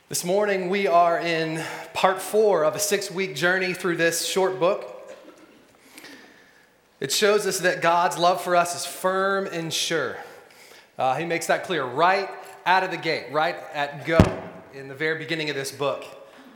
This morning we are in part 4 of a 6-week journey through this short book. It shows us that God's love for us is firm and sure. He makes that clear right out of the gate, right at go in the very beginning of this book.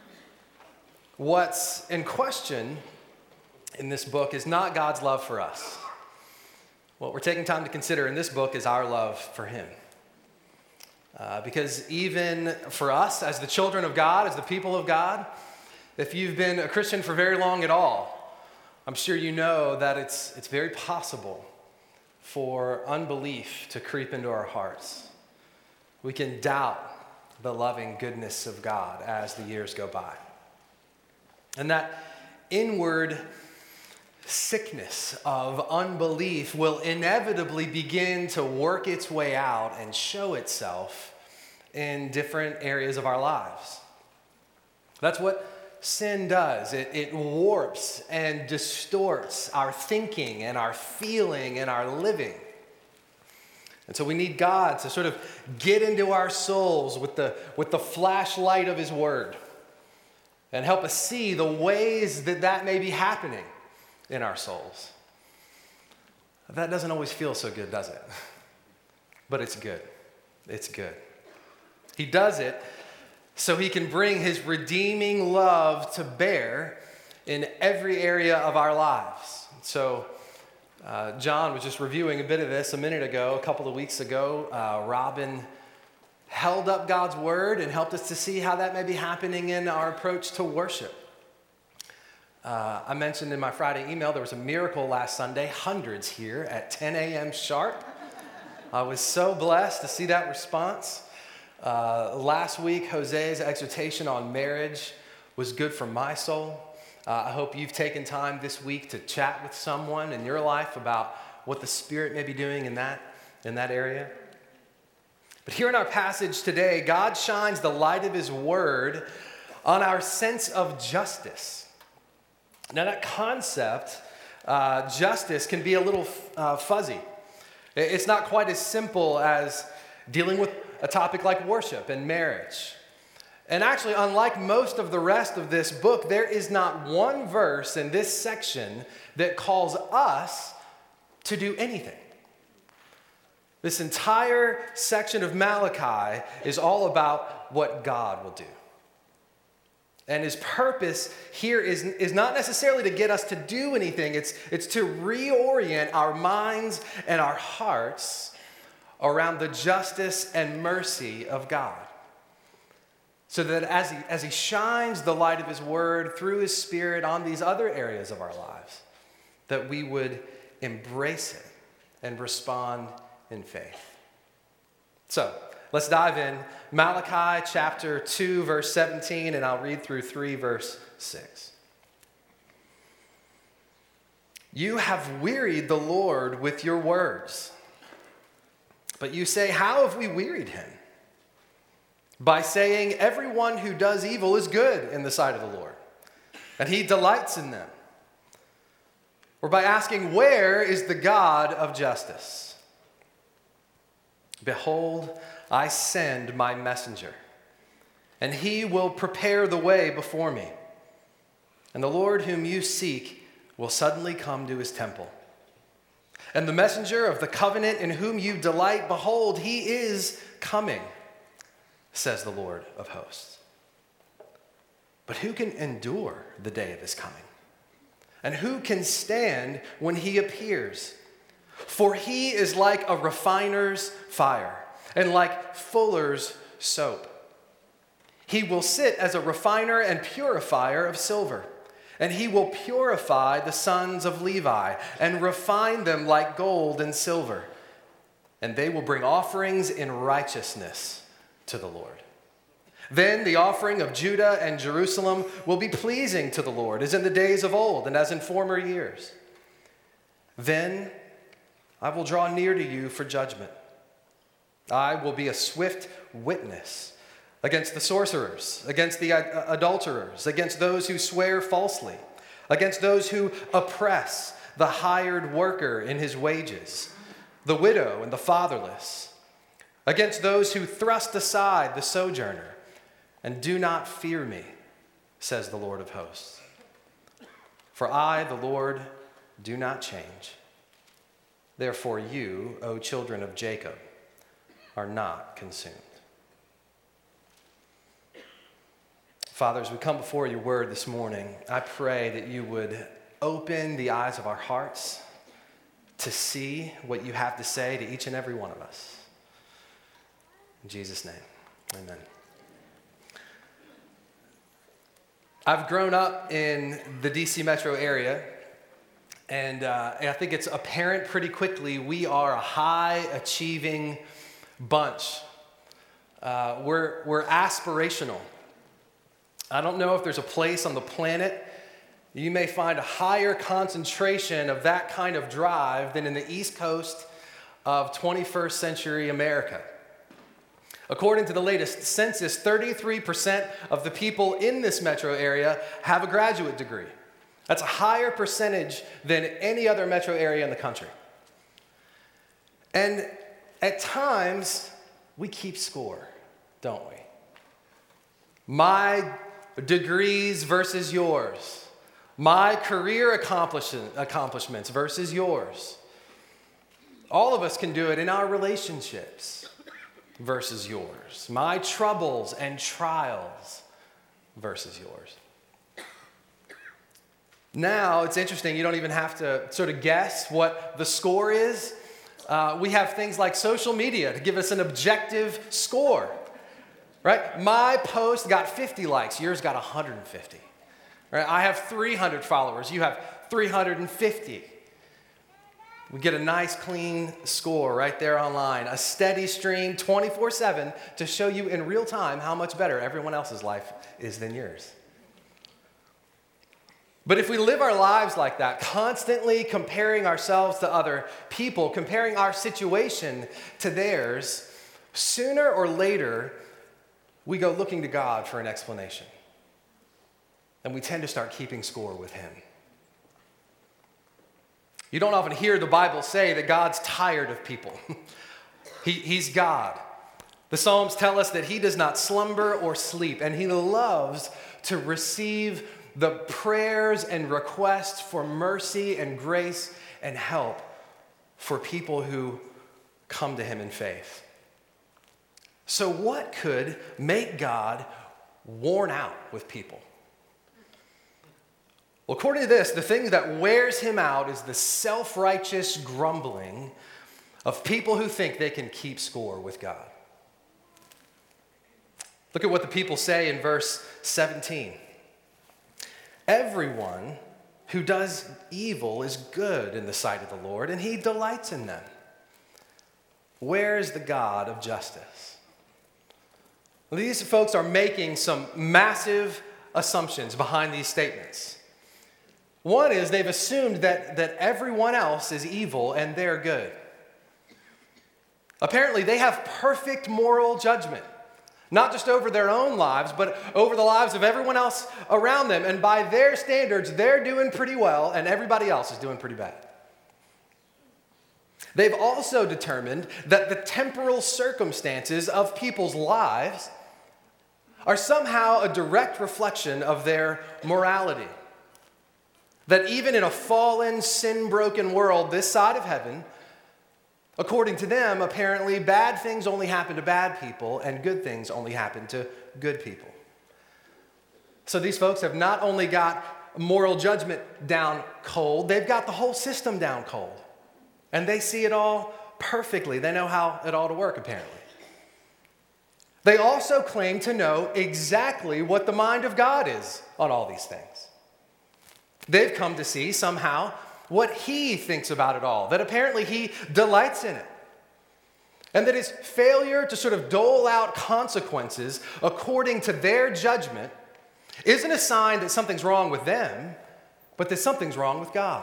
What's in question in this book is not God's love for us. What we're taking time to consider in this book is our love for Him. Because even for us, as the children of God, as the people of God, if you've been a Christian for very long at all, I'm sure you know that it's very possible for unbelief to creep into our hearts. We can doubt the loving goodness of God as the years go by. And that inward sickness of unbelief will inevitably begin to work its way out and show itself in different areas of our lives. That's what sin does. It warps and distorts our thinking and our feeling and our living. And so we need God to sort of get into our souls with the flashlight of His Word and help us see the ways that may be happening in our souls. That doesn't always feel so good, does it? But it's good. It's good. He does it so He can bring His redeeming love to bear in every area of our lives. So John was just reviewing a bit of this a minute ago, a couple of weeks ago. Robin held up God's Word and helped us to see how that may be happening in our approach to worship. I mentioned in my Friday email there was a miracle last Sunday, hundreds here at 10 a.m. sharp. I was so blessed to see that response. Last week, Jose's exhortation on marriage was good for my soul. I hope you've taken time this week to chat with someone in your life about what the Spirit may be doing in that area. But here in our passage today, God shines the light of His Word on our sense of justice. Now that concept, justice, can be a little fuzzy. It's not quite as simple as dealing with a topic like worship and marriage. And actually, unlike most of the rest of this book, there is not one verse in this section that calls us to do anything. This entire section of Malachi is all about what God will do. And His purpose here is not necessarily to get us to do anything. It's to reorient our minds and our hearts around the justice and mercy of God. So that as He shines the light of His Word through His Spirit on these other areas of our lives, that we would embrace it and respond in faith. So, let's dive in. Malachi chapter 2, verse 17, and I'll read through 3, verse 6. You have wearied the Lord with your words. But you say, how have we wearied Him? By saying, everyone who does evil is good in the sight of the Lord, and He delights in them. Or by asking, where is the God of justice? Behold, I send my messenger, and he will prepare the way before me. And the Lord whom you seek will suddenly come to His temple. And the messenger of the covenant in whom you delight, behold, he is coming, says the Lord of hosts. But who can endure the day of His coming? And who can stand when He appears? For He is like a refiner's fire, and like fuller's soap. He will sit as a refiner and purifier of silver, and He will purify the sons of Levi and refine them like gold and silver, and they will bring offerings in righteousness to the Lord. Then the offering of Judah and Jerusalem will be pleasing to the Lord, as in the days of old and as in former years. Then I will draw near to you for judgment. I will be a swift witness against the sorcerers, against the adulterers, against those who swear falsely, against those who oppress the hired worker in his wages, the widow and the fatherless, against those who thrust aside the sojourner, And do not fear me, says the Lord of hosts. For I, the Lord, do not change. Therefore you, O children of Jacob, are not consumed. Father, as we come before your word this morning, I pray that you would open the eyes of our hearts to see what you have to say to each and every one of us. In Jesus' name, amen. I've grown up in the DC metro area, and I think it's apparent pretty quickly we are a high-achieving bunch. We're aspirational. I don't know if there's a place on the planet you may find a higher concentration of that kind of drive than in the East Coast of 21st century America. According to the latest census, 33% of the people in this metro area have a graduate degree. That's a higher percentage than any other metro area in the country. And at times, we keep score, don't we? My degrees versus yours. My career accomplishments versus yours. All of us can do it in our relationships versus yours. My troubles and trials versus yours. Now, it's interesting, you don't even have to sort of guess what the score is. We have things like social media to give us an objective score, right? My post got 50 likes, yours got 150. Right? I have 300 followers, you have 350. We get a nice, clean score right there online, a steady stream 24/7 to show you in real time how much better everyone else's life is than yours. But if we live our lives like that, constantly comparing ourselves to other people, comparing our situation to theirs, sooner or later, we go looking to God for an explanation. And we tend to start keeping score with him. You don't often hear the Bible say that God's tired of people. He's God. The Psalms tell us that he does not slumber or sleep, and he loves to receive the prayers and requests for mercy and grace and help for people who come to him in faith. So what could make God worn out with people? Well, according to this, the thing that wears him out is the self-righteous grumbling of people who think they can keep score with God. Look at what the people say in verse 17. Everyone who does evil is good in the sight of the Lord, and he delights in them. Where is the God of justice? Well, these folks are making some massive assumptions behind these statements. One is they've assumed that everyone else is evil and they're good. Apparently, they have perfect moral judgment, not just over their own lives, but over the lives of everyone else around them. And by their standards, they're doing pretty well, and everybody else is doing pretty bad. They've also determined that the temporal circumstances of people's lives are somehow a direct reflection of their morality. That even in a fallen, sin-broken world this side of heaven, according to them, apparently bad things only happen to bad people and good things only happen to good people. So these folks have not only got moral judgment down cold, they've got the whole system down cold. And they see it all perfectly. They know how it ought to work, apparently. They also claim to know exactly what the mind of God is on all these things. They've come to see somehow what he thinks about it all, that apparently he delights in it. And that his failure to sort of dole out consequences according to their judgment isn't a sign that something's wrong with them, but that something's wrong with God.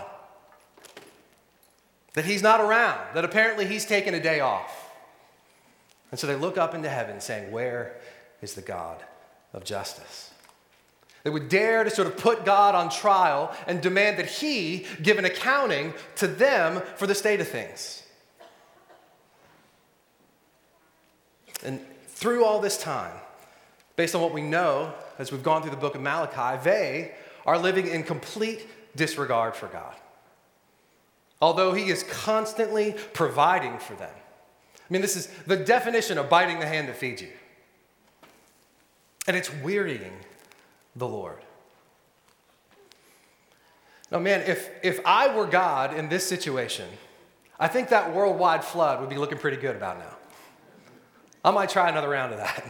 That he's not around, that apparently he's taken a day off. And so they look up into heaven saying, where is the God of justice? They would dare to sort of put God on trial and demand that he give an accounting to them for the state of things. And through all this time, based on what we know as we've gone through the book of Malachi, they are living in complete disregard for God. Although he is constantly providing for them. I mean, this is the definition of biting the hand that feeds you. And it's wearying the Lord. Now, man, if I were God in this situation, I think that worldwide flood would be looking pretty good about now. I might try another round of that.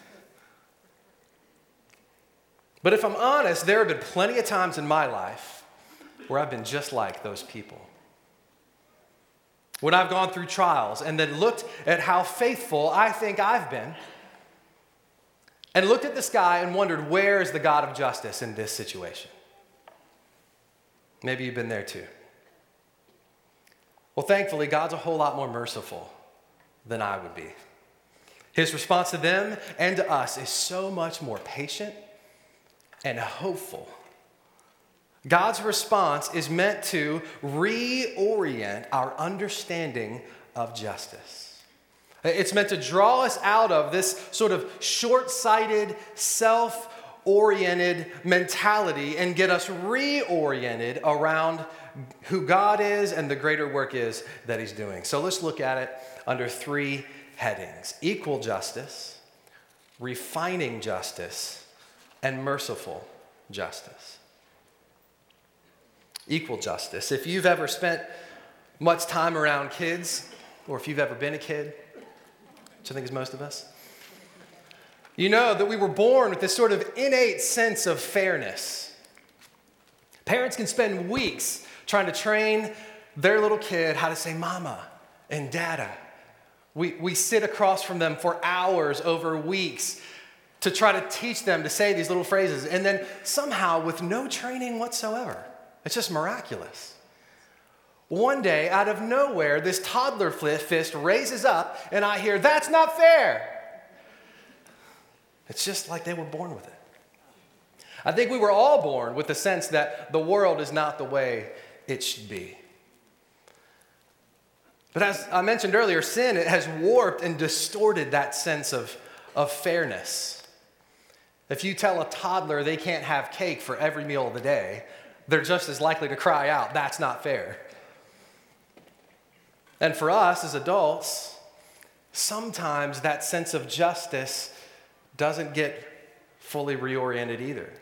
But if I'm honest, there have been plenty of times in my life where I've been just like those people. When I've gone through trials and then looked at how faithful I think I've been, and looked at the sky and wondered, where is the God of justice in this situation? Maybe you've been there too. Well, thankfully, God's a whole lot more merciful than I would be. His response to them and to us is so much more patient and hopeful. God's response is meant to reorient our understanding of justice. It's meant to draw us out of this sort of short-sighted, self-oriented mentality and get us reoriented around who God is and the greater work is that he's doing. So let's look at it under three headings: equal justice, refining justice, and merciful justice. Equal justice. If you've ever spent much time around kids, or if you've ever been a kid, which I think is most of us, you know that we were born with this sort of innate sense of fairness. Parents can spend weeks trying to train their little kid how to say mama and dada. We sit across from them for hours over weeks to try to teach them to say these little phrases. And then somehow, with no training whatsoever, it's just miraculous. One day, out of nowhere, this toddler fist raises up, and I hear, "That's not fair." It's just like they were born with it. I think we were all born with the sense that the world is not the way it should be. But as I mentioned earlier, sin, it has warped and distorted that sense of fairness. If you tell a toddler they can't have cake for every meal of the day, they're just as likely to cry out, "That's not fair." And for us as adults, sometimes that sense of justice doesn't get fully reoriented either.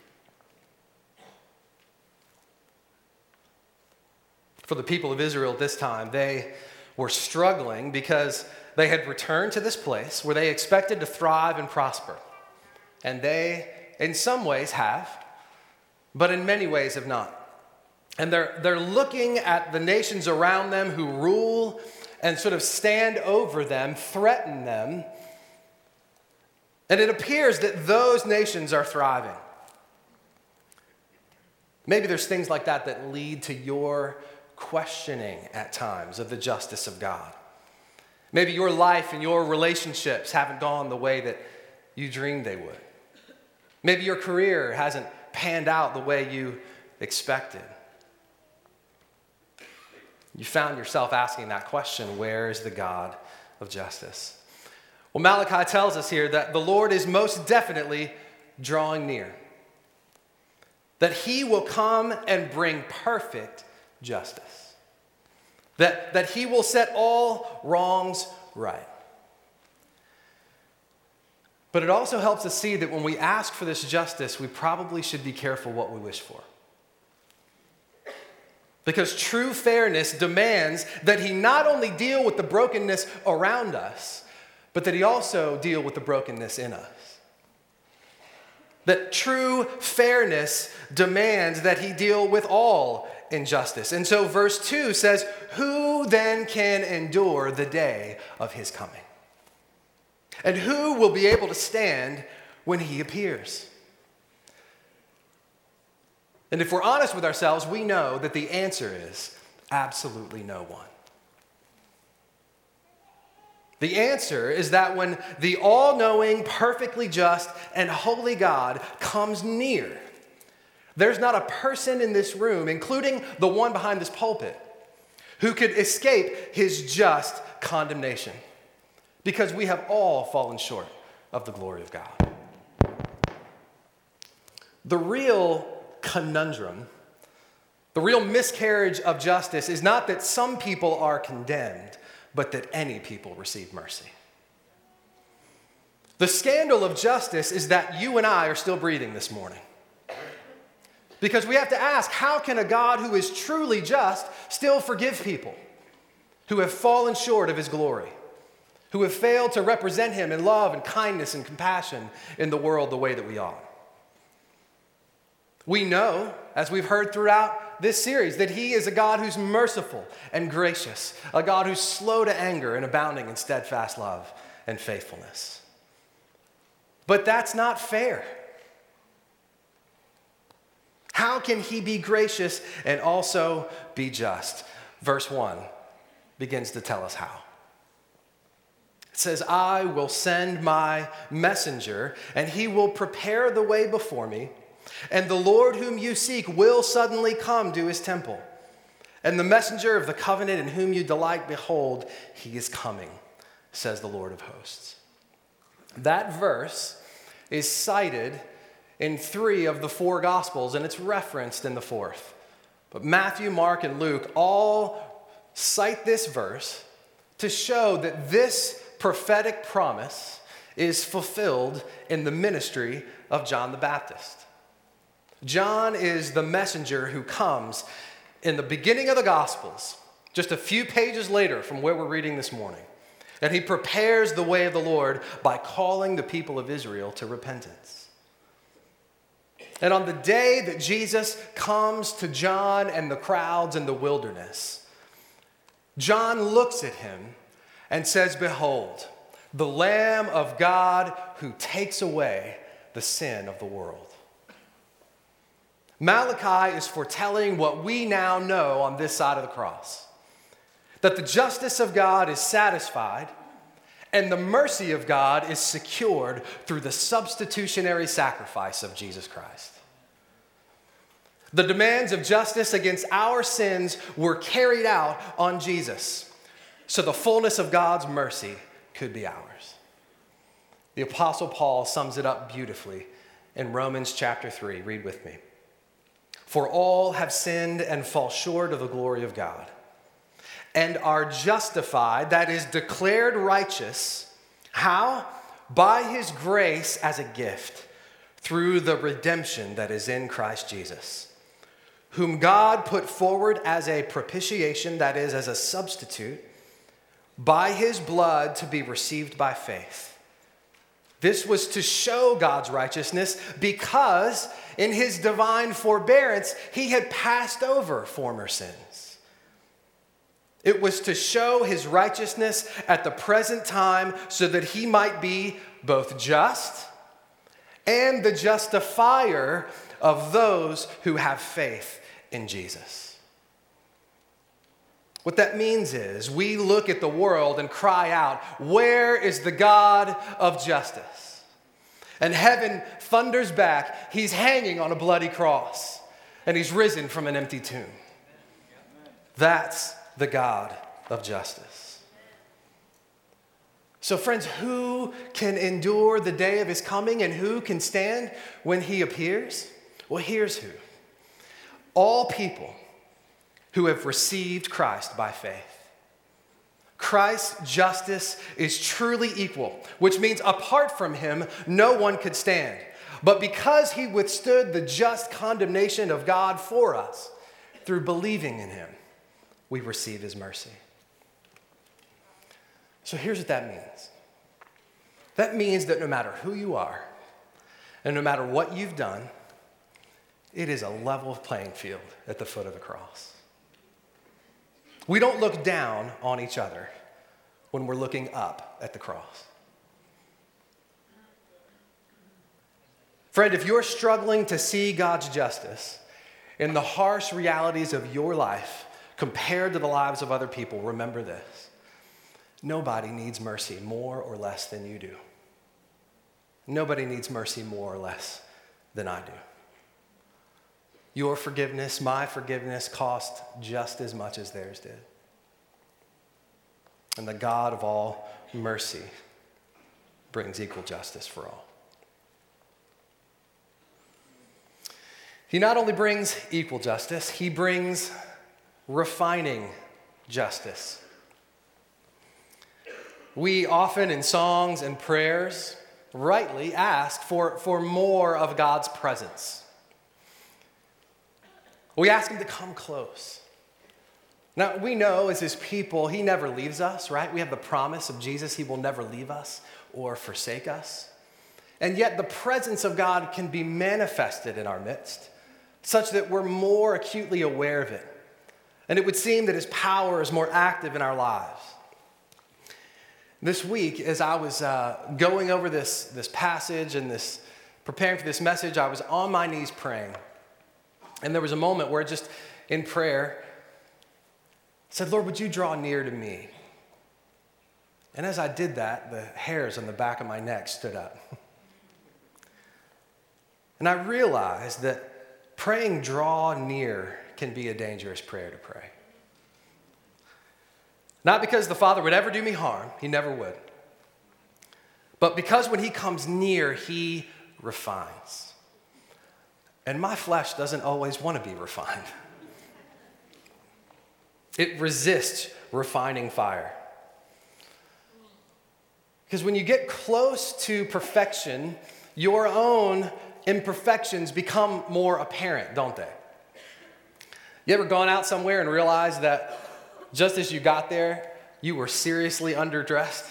For the people of Israel at this time, they were struggling because they had returned to this place where they expected to thrive and prosper. And they, in some ways, have, but in many ways have not. And they're looking at the nations around them who rule and sort of stand over them, threaten them. And it appears that those nations are thriving. Maybe there's things like that that lead to your questioning at times of the justice of God. Maybe your life and your relationships haven't gone the way that you dreamed they would. Maybe your career hasn't panned out the way you expected. You found yourself asking that question, where is the God of justice? Well, Malachi tells us here that the Lord is most definitely drawing near. That he will come and bring perfect justice. That he will set all wrongs right. But it also helps us see that when we ask for this justice, we probably should be careful what we wish for. Because true fairness demands that he not only deal with the brokenness around us, but that he also deal with the brokenness in us. That true fairness demands that he deal with all injustice. And so verse 2 says, "Who then can endure the day of his coming? And who will be able to stand when he appears?" And if we're honest with ourselves, we know that the answer is absolutely no one. The answer is that when the all-knowing, perfectly just, and holy God comes near, there's not a person in this room, including the one behind this pulpit, who could escape his just condemnation, because we have all fallen short of the glory of God. The real conundrum, the real miscarriage of justice is not that some people are condemned, but that any people receive mercy. The scandal of justice is that you and I are still breathing this morning. Because we have to ask, how can a God who is truly just still forgive people who have fallen short of his glory, who have failed to represent him in love and kindness and compassion in the world the way that we ought? We know, as we've heard throughout this series, that he is a God who's merciful and gracious, a God who's slow to anger and abounding in steadfast love and faithfulness. But that's not fair. How can he be gracious and also be just? Verse 1 begins to tell us how. It says, I will send my messenger, and he will prepare the way before me. And the Lord whom you seek will suddenly come to his temple. And the messenger of the covenant in whom you delight, behold, he is coming, says the Lord of hosts. That verse is cited in 3 of the 4 Gospels, and it's referenced in the 4th. But Matthew, Mark, and Luke all cite this verse to show that this prophetic promise is fulfilled in the ministry of John the Baptist. John is the messenger who comes in the beginning of the Gospels, just a few pages later from where we're reading this morning. And he prepares the way of the Lord by calling the people of Israel to repentance. And on the day that Jesus comes to John and the crowds in the wilderness, John looks at him and says, behold, the Lamb of God who takes away the sin of the world. Malachi is foretelling what we now know on this side of the cross. That the justice of God is satisfied and the mercy of God is secured through the substitutionary sacrifice of Jesus Christ. The demands of justice against our sins were carried out on Jesus, so the fullness of God's mercy could be ours. The Apostle Paul sums it up beautifully in Romans chapter 3. Read with me. For all have sinned and fall short of the glory of God, and are justified, that is, declared righteous. How? By his grace as a gift, through the redemption that is in Christ Jesus, whom God put forward as a propitiation, that is, as a substitute, by his blood to be received by faith. This was to show God's righteousness because in his divine forbearance, he had passed over former sins. It was to show his righteousness at the present time so that he might be both just and the justifier of those who have faith in Jesus. What that means is we look at the world and cry out, where is the God of justice? And heaven thunders back, he's hanging on a bloody cross, and he's risen from an empty tomb. That's the God of justice. So friends, who can endure the day of his coming and who can stand when he appears? Well, here's who. All people who have received Christ by faith. Christ's justice is truly equal, which means apart from him, no one could stand. But because he withstood the just condemnation of God for us, through believing in him, we receive his mercy. So here's what that means. That means that no matter who you are, and no matter what you've done, it is a level playing field at the foot of the cross. We don't look down on each other when we're looking up at the cross. Friend, if you're struggling to see God's justice in the harsh realities of your life compared to the lives of other people, remember this. Nobody needs mercy more or less than you do. Nobody needs mercy more or less than I do. Your forgiveness, my forgiveness, cost just as much as theirs did. And the God of all mercy brings equal justice for all. He not only brings equal justice, he brings refining justice. We often in songs and prayers rightly ask for more of God's presence. We ask him to come close. Now, we know as his people, he never leaves us, right? We have the promise of Jesus, he will never leave us or forsake us. And yet the presence of God can be manifested in our midst, such that we're more acutely aware of it. And it would seem that his power is more active in our lives. This week, as I was going over this passage and preparing for this message, I was on my knees praying. And there was a moment where just in prayer, I said, Lord, would you draw near to me? And as I did that, the hairs on the back of my neck stood up. And I realized that praying draw near can be a dangerous prayer to pray. Not because the Father would ever do me harm, he never would. But because when he comes near, he refines. And my flesh doesn't always want to be refined. It resists refining fire. Because when you get close to perfection, your own imperfections become more apparent, don't they? You ever gone out somewhere and realized that just as you got there, you were seriously underdressed?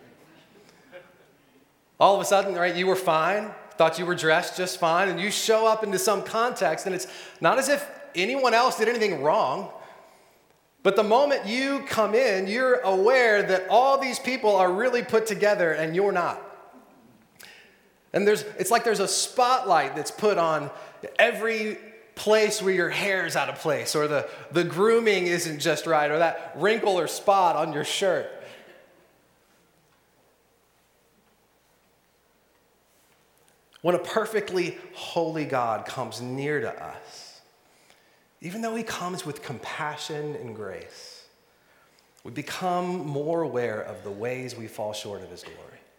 All of a sudden, right, you were fine, thought you were dressed just fine, and you show up into some context, and it's not as if anyone else did anything wrong, but the moment you come in, you're aware that all these people are really put together and you're not. And it's like there's a spotlight that's put on every place where your hair's out of place, or the grooming isn't just right, or that wrinkle or spot on your shirt. When a perfectly holy God comes near to us, even though he comes with compassion and grace, we become more aware of the ways we fall short of his glory.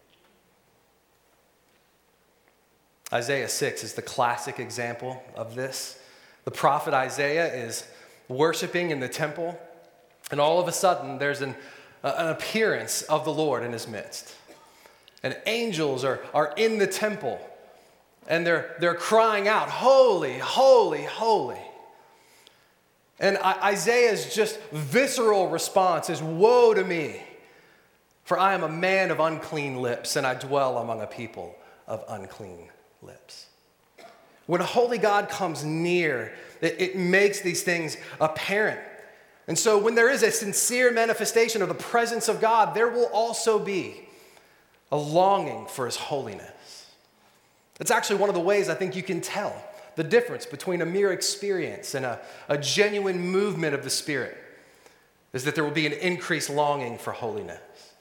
Isaiah 6 is the classic example of this. The prophet Isaiah is worshiping in the temple, and all of a sudden there's an appearance of the Lord in his midst. And angels are in the temple, and they're crying out, "Holy, holy, holy." And Isaiah's just visceral response is, "Woe to me, for I am a man of unclean lips, and I dwell among a people of unclean lips." When a holy God comes near, it makes these things apparent. And so when there is a sincere manifestation of the presence of God, there will also be a longing for his holiness. It's actually one of the ways I think you can tell the difference between a mere experience and a genuine movement of the Spirit, is that there will be an increased longing for holiness.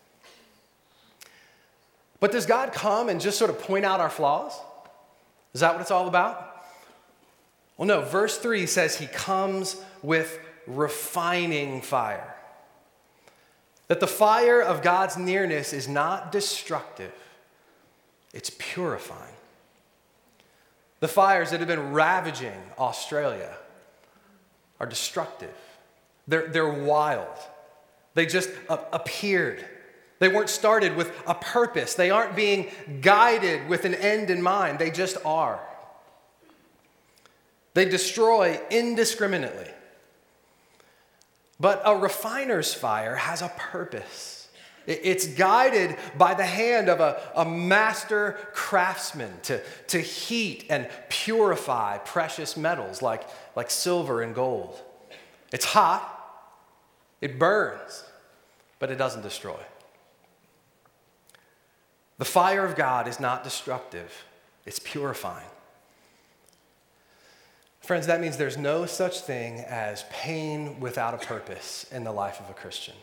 But does God come and just sort of point out our flaws? Is that what it's all about? Well, no. Verse 3 says he comes with refining fire. That the fire of God's nearness is not destructive, it's purifying. The fires that have been ravaging Australia are destructive. They're wild. They just appeared. They weren't started with a purpose. They aren't being guided with an end in mind. They just are. They destroy indiscriminately. But a refiner's fire has a purpose. It's guided by the hand of a master craftsman to heat and purify precious metals like silver and gold. It's hot, it burns, but it doesn't destroy. The fire of God is not destructive, it's purifying. Friends, that means there's no such thing as pain without a purpose in the life of a Christian.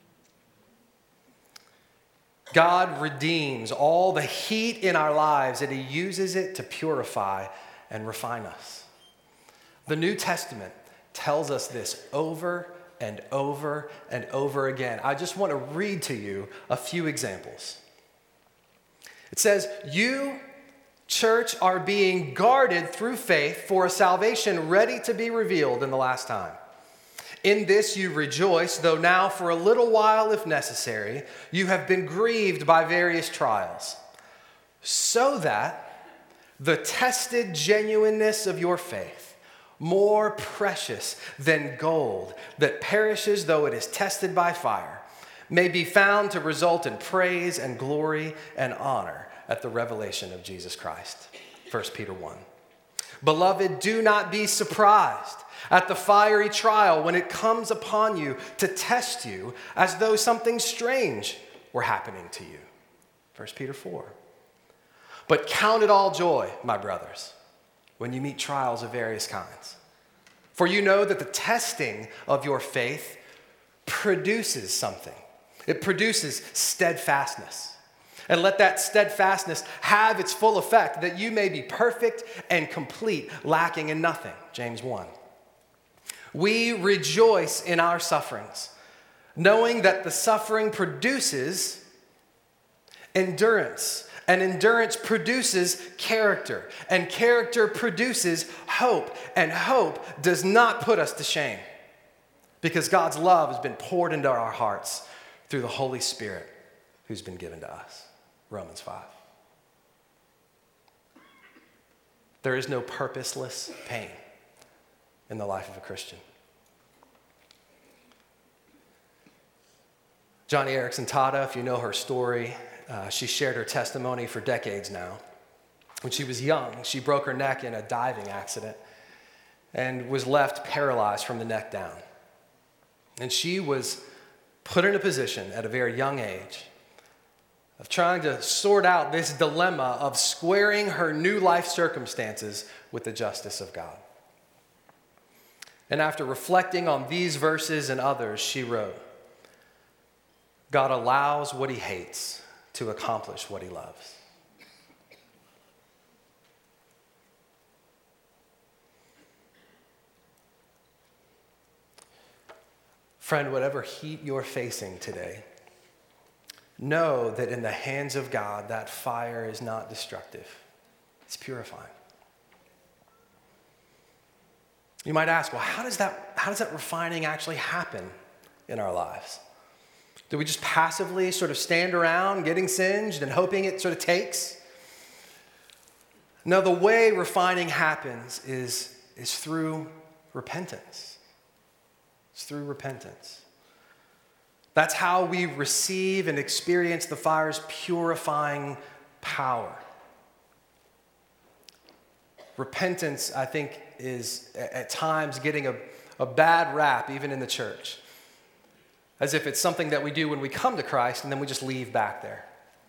God redeems all the heat in our lives and he uses it to purify and refine us. The New Testament tells us this over and over and over again. I just want to read to you a few examples. It says, "You church, are being guarded through faith for a salvation ready to be revealed in the last time. In this you rejoice, though now for a little while, if necessary, you have been grieved by various trials, so that the tested genuineness of your faith, more precious than gold that perishes though it is tested by fire, may be found to result in praise and glory and honor at the revelation of Jesus Christ. 1 Peter 1. Beloved, do not be surprised at the fiery trial when it comes upon you to test you as though something strange were happening to you. 1 Peter 4. But count it all joy, my brothers, when you meet trials of various kinds. For you know that the testing of your faith produces something. It produces steadfastness. And let that steadfastness have its full effect, that you may be perfect and complete, lacking in nothing. James 1. We rejoice in our sufferings, knowing that the suffering produces endurance, and endurance produces character, and character produces hope, and hope does not put us to shame, because God's love has been poured into our hearts through the Holy Spirit who's been given to us. Romans 5. There is no purposeless pain in the life of a Christian. Joni Eareckson Tada, if you know her story, she shared her testimony for decades now. When she was young, she broke her neck in a diving accident and was left paralyzed from the neck down. And she was put in a position at a very young age of trying to sort out this dilemma of squaring her new life circumstances with the justice of God. And after reflecting on these verses and others, she wrote, God allows what he hates to accomplish what he loves. Friend, whatever heat you're facing today, know that in the hands of God, that fire is not destructive. It's purifying. You might ask, well, how does that refining actually happen in our lives? Do we just passively sort of stand around getting singed and hoping it sort of takes? No, the way refining happens is through repentance. It's through repentance. That's how we receive and experience the fire's purifying power. Repentance, I think, is at times getting a bad rap, even in the church, as if it's something that we do when we come to Christ and then we just leave back there.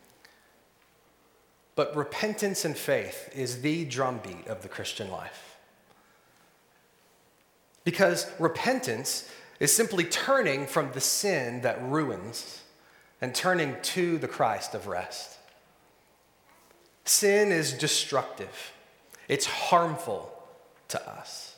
But repentance and faith is the drumbeat of the Christian life. Because repentance is simply turning from the sin that ruins and turning to the Christ of rest. Sin is destructive. It's harmful to us.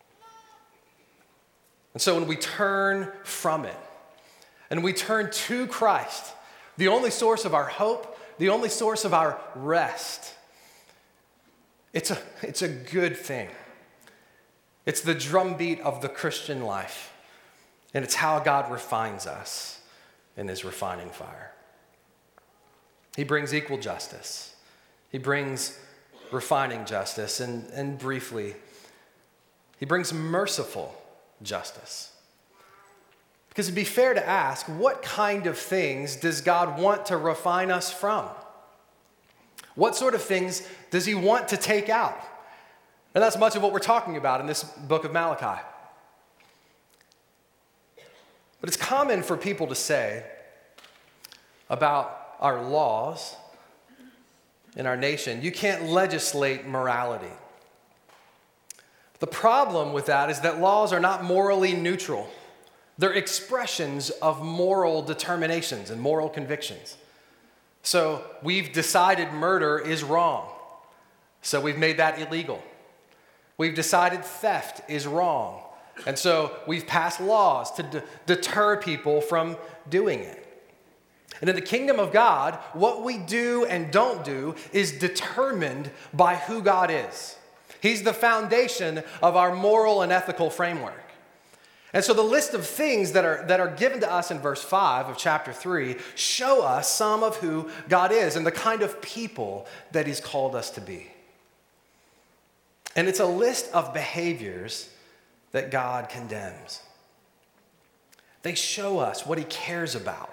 And so when we turn from it and we turn to Christ, the only source of our hope, the only source of our rest, it's a good thing. It's the drumbeat of the Christian life. And it's how God refines us in his refining fire. He brings equal justice. He brings refining justice. And briefly, he brings merciful justice. Because it'd be fair to ask, what kind of things does God want to refine us from? What sort of things does he want to take out? And that's much of what we're talking about in this book of Malachi. But it's common for people to say about our laws in our nation, you can't legislate morality. The problem with that is that laws are not morally neutral. They're expressions of moral determinations and moral convictions. So we've decided murder is wrong, so we've made that illegal. We've decided theft is wrong, and so we've passed laws to deter people from doing it. And in the kingdom of God, what we do and don't do is determined by who God is. He's the foundation of our moral and ethical framework. And so the list of things that are given to us in verse 5 of chapter 3 show us some of who God is and the kind of people that he's called us to be. And it's a list of behaviors that God condemns. They show us what he cares about.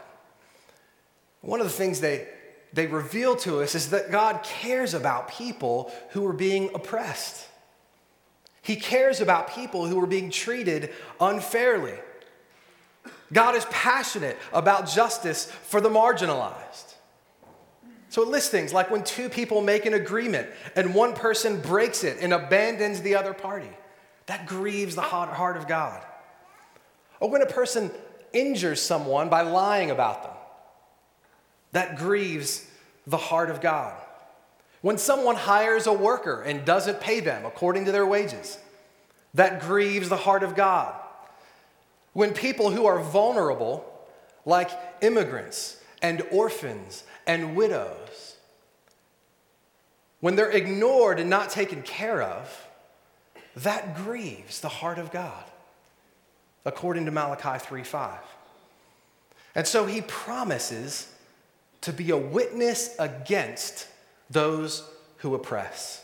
One of the things they reveal to us is that God cares about people who are being oppressed. He cares about people who are being treated unfairly. God is passionate about justice for the marginalized. So it lists things like when two people make an agreement and one person breaks it and abandons the other party. That grieves the heart of God. Or when a person injures someone by lying about them. That grieves the heart of God. When someone hires a worker and doesn't pay them according to their wages, that grieves the heart of God. When people who are vulnerable, like immigrants and orphans and widows, when they're ignored and not taken care of, that grieves the heart of God, according to Malachi 3:5. And so he promises to be a witness against those who oppress.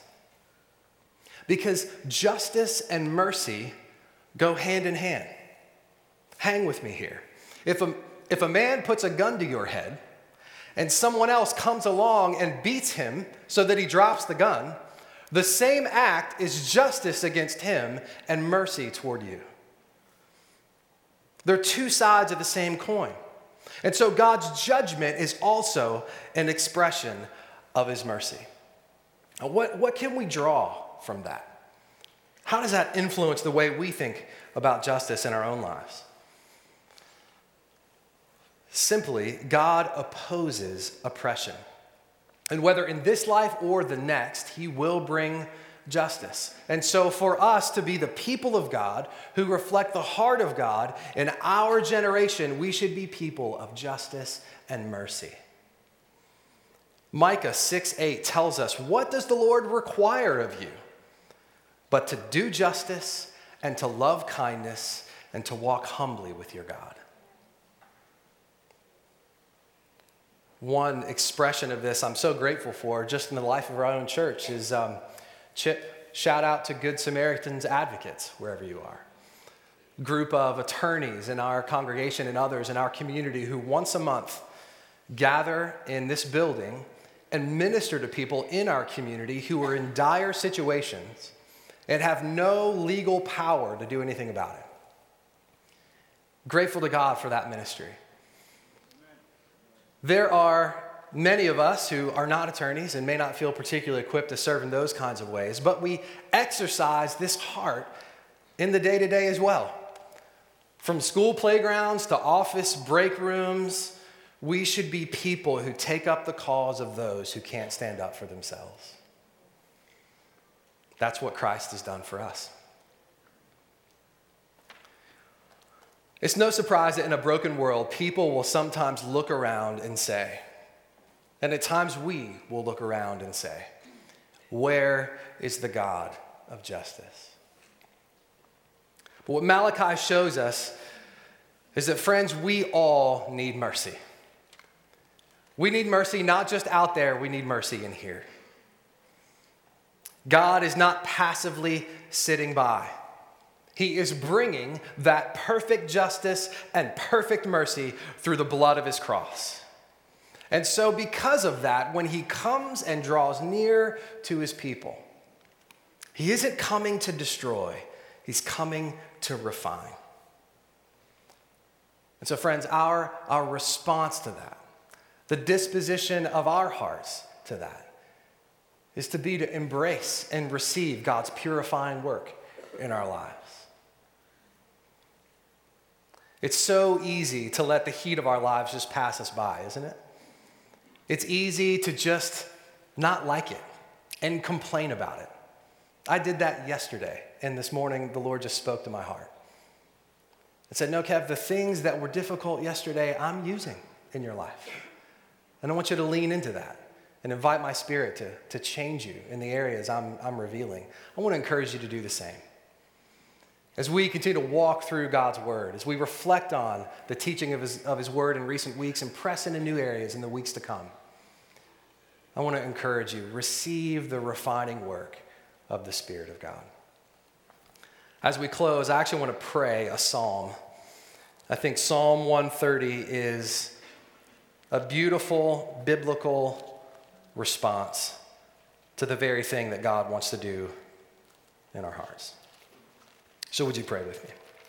Because justice and mercy go hand in hand. Hang with me here. If a man puts a gun to your head and someone else comes along and beats him so that he drops the gun, the same act is justice against him and mercy toward you. They're two sides of the same coin. And so God's judgment is also an expression of his mercy. Now, what can we draw from that? How does that influence the way we think about justice in our own lives? Simply, God opposes oppression. And whether in this life or the next, he will bring justice. And so for us to be the people of God who reflect the heart of God in our generation, we should be people of justice and mercy. Micah 6:8 tells us, "What does the Lord require of you? But to do justice and to love kindness and to walk humbly with your God." One expression of this I'm so grateful for, just in the life of our own church, is Chip, shout out to Good Samaritans Advocates, wherever you are. Group of attorneys in our congregation and others in our community who once a month gather in this building and minister to people in our community who are in dire situations and have no legal power to do anything about it. Grateful to God for that ministry. There are many of us who are not attorneys and may not feel particularly equipped to serve in those kinds of ways, but we exercise this heart in the day-to-day as well. From school playgrounds to office break rooms, we should be people who take up the cause of those who can't stand up for themselves. That's what Christ has done for us. It's no surprise that in a broken world, people will sometimes look around and say, and at times we will look around and say, where is the God of justice? But what Malachi shows us is that, friends, we all need mercy. We need mercy not just out there, we need mercy in here. God is not passively sitting by. He is bringing that perfect justice and perfect mercy through the blood of his cross. And so because of that, when he comes and draws near to his people, he isn't coming to destroy, he's coming to refine. And so friends, our response to that, the disposition of our hearts to that, is to be to embrace and receive God's purifying work in our lives. It's so easy to let the heat of our lives just pass us by, isn't it? It's easy to just not like it and complain about it. I did that yesterday, and this morning the Lord just spoke to my heart. and said, no, Kev, the things that were difficult yesterday, I'm using in your life. And I want you to lean into that and invite my Spirit to change you in the areas I'm revealing. I want to encourage you to do the same. As we continue to walk through God's word, as we reflect on the teaching of his word in recent weeks and press into new areas in the weeks to come, I want to encourage you, receive the refining work of the Spirit of God. As we close, I actually want to pray a psalm. I think Psalm 130 is a beautiful biblical response to the very thing that God wants to do in our hearts. So would you pray with me?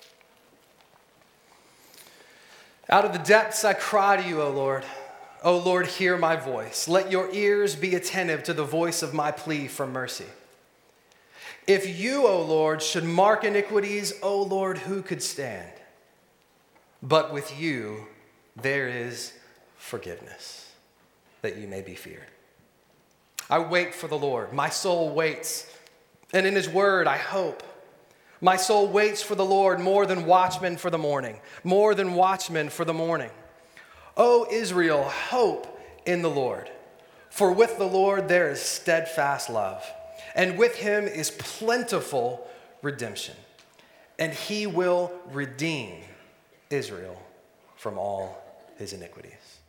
Out of the depths I cry to you, O Lord. O Lord, hear my voice. Let your ears be attentive to the voice of my plea for mercy. If you, O Lord, should mark iniquities, O Lord, who could stand? But with you there is forgiveness, that you may be feared. I wait for the Lord. My soul waits, and in his word I hope. My soul waits for the Lord more than watchmen for the morning, more than watchmen for the morning. O Israel, hope in the Lord. For with the Lord there is steadfast love, and with him is plentiful redemption. And he will redeem Israel from all his iniquities.